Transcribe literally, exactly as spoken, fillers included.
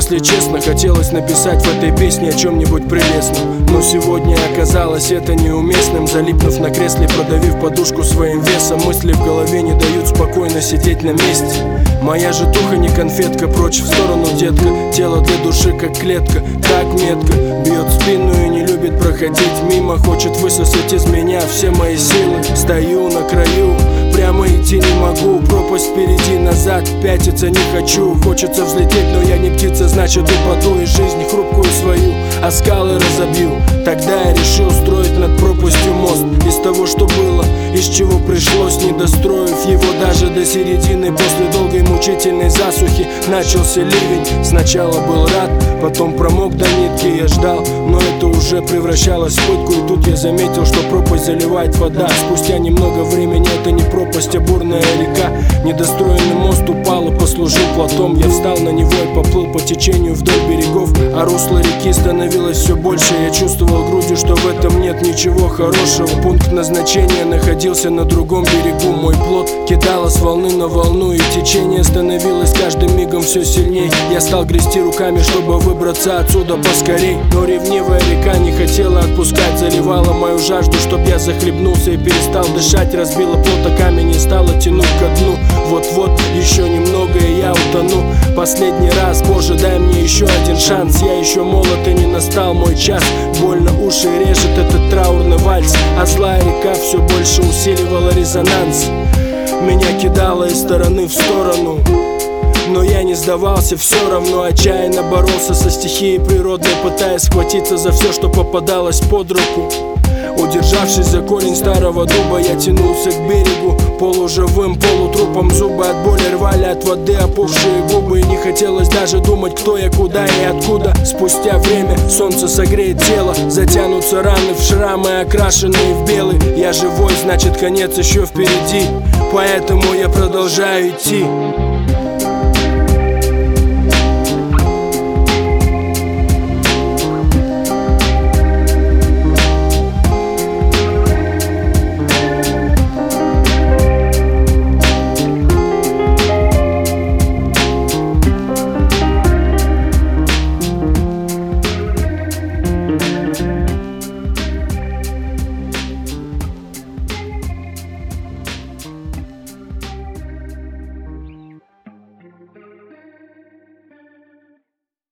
Если честно, хотелось написать в этой песне о чем-нибудь прелестном, но сегодня оказалось это неуместным. Залипнув на кресле, продавив подушку своим весом, мысли в голове не дают спокойно сидеть на месте. Моя житуха не конфетка, прочь в сторону, детка. Тело для души как клетка, так метко бьет в спину и не любит проходить мимо. Хочет высосать из меня все мои силы. Стою на краю, прямо идти не могу. Пропасть впереди, назад пятиться не хочу. Хочется взлететь, но я не птица, значит упаду. Из жизни хрупкую свою а скалы разобью. Тогда я решил строить над пропастью мост. Из того, что было, из чего пришлось, не достроив его даже до середины. После долгой мучительной засухи начался ливень. Сначала был рад, потом промок до нитки. Я ждал, но это уже превращалось в пытку. И тут я заметил, что пропасть заливает вода. Спустя немного времени это не пропасть, а бурная река. Недостроенный мост упал и послужил плотом. Я встал на него и поплыл по течению вдоль берегов, а русло реки становилось все больше. Я чувствовал грудью, что в этом нет ничего хорошего. Пункт назначения находился на другом берегу. Мой плот кидало с волны на волну, и течение становилось каждым мигом все сильней. Я стал грести руками, чтобы выбраться отсюда поскорей, но ревнивая река не хотела отпускать. Заливала мою жажду, чтоб я захлебнулся и перестал дышать. Разбила плот о камень и стала тянуть ко дну. Вот-вот, еще немного и я утону. Последний раз, Боже, дай мне еще один шанс. Я еще молод и не настал мой час. Больно уши режет этот траурный вальс, а злая река все больше усиливала резонанс. Меня кидало из стороны в сторону, но я не сдавался, все равно отчаянно боролся со стихией природной, пытаясь схватиться за все, что попадалось под руку. Удержавшись за корень старого дуба, я тянулся к берегу. Полуживым, полутрупом зубы от боли рвали от воды опухшие губы. И не хотелось даже думать, кто я, куда и откуда. Спустя время солнце согреет тело, затянутся раны в шрамы, окрашенные в белый. Я живой, значит конец еще впереди, поэтому я продолжаю идти.